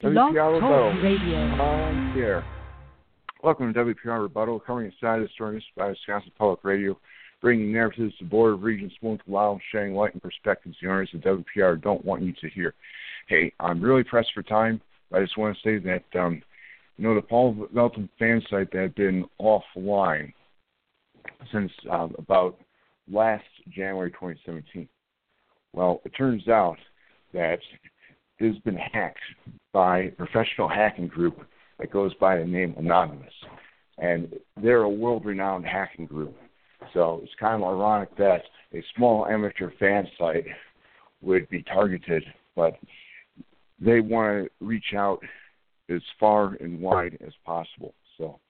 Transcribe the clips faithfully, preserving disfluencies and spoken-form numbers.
Blog W P R Talk Rebuttal Radio. on here. Welcome to W P R Rebuttal, covering a side of the story by Wisconsin Public Radio, bringing narratives the Board of Regents won't allow, shedding light and perspectives the owners of W P R don't want you to hear. Hey, I'm really pressed for time, but I just want to say that, um, you know, the Paul Velton fan site that had been offline since um, about last January twenty seventeen. Well, it turns out that it has been hacked by a professional hacking group that goes by the name Anonymous. And they're a world-renowned hacking group. So it's kind of ironic that a small amateur fan site would be targeted, but they want to reach out as far and wide as possible. So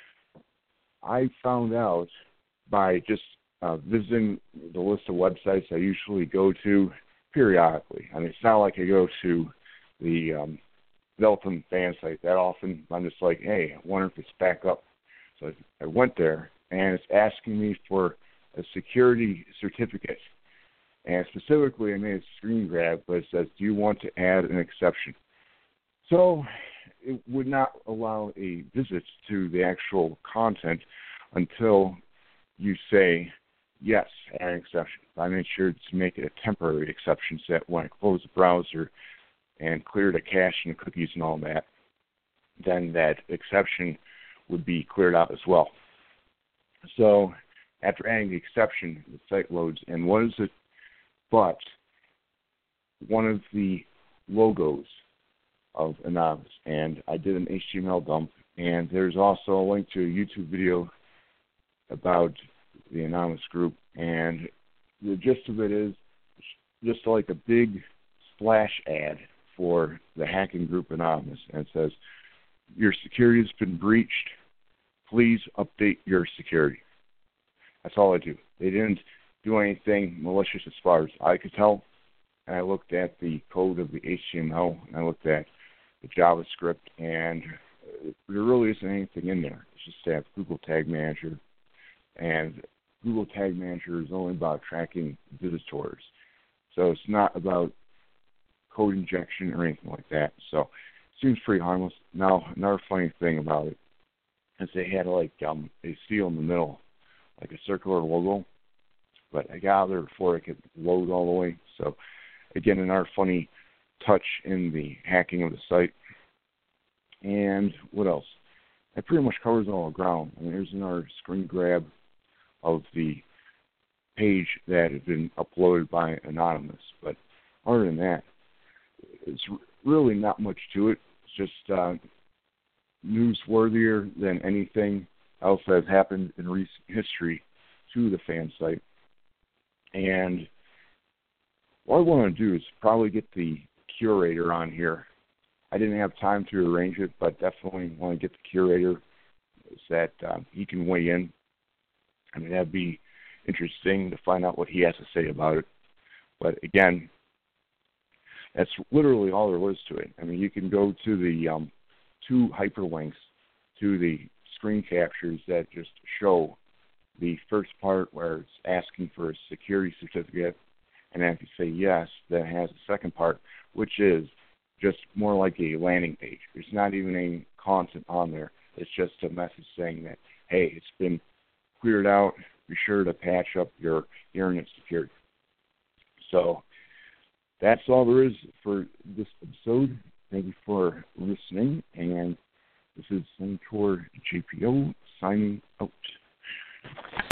I found out by just uh, visiting the list of websites I usually go to periodically. I mean, it's not like I go to the um, Velton fan site that often. I'm just like, hey, I wonder if it's back up. So I went there, and it's asking me for a security certificate. And specifically, I made a screen grab, but it says, do you want to add an exception? So it would not allow a visit to the actual content until you say, yes, add an exception. I made sure to make it a temporary exception so that when I close the browser and clear the cache and the cookies and all that, then that exception would be cleared out as well. So after adding the exception, the site loads, and what is it but one of the logos of Anonymous. And I did an H T M L dump, and there's also a link to a YouTube video about the Anonymous group, and the gist of it is just like a big splash ad for the hacking group Anonymous, and it says, your security has been breached, please update your security. That's all I do. They didn't do anything malicious as far as I could tell, and I looked at the code of the H T M L, and I looked at the JavaScript, and there really isn't anything in there. It's just that Google Tag Manager, and Google Tag Manager is only about tracking visitors. So it's not about code injection or anything like that. So it seems pretty harmless. Now, another funny thing about it is they had like um, a seal in the middle, like a circular logo, but I got out there before it could load all the way. So again, another funny touch in the hacking of the site. And what else? That pretty much covers all the ground. I mean, here's another screen grab of the page that had been uploaded by Anonymous. But other than that, it's really not much to it. It's just uh, newsworthier than anything else that has happened in recent history to the fan site. And what I want to do is probably get the curator on here. I didn't have time to arrange it, but definitely want to get the curator so that uh, he can weigh in. I mean, that'd be interesting to find out what he has to say about it. But again, that's literally all there was to it. I mean, you can go to the um, two hyperlinks to the screen captures that just show the first part where it's asking for a security certificate, and then if you say yes, then it has the second part, which is just more like a landing page. There's not even any content on there. It's just a message saying that, hey, it's been cleared out. Be sure to patch up your internet security. So that's all there is for this episode. Thank you for listening, and this is Senator J P O signing out.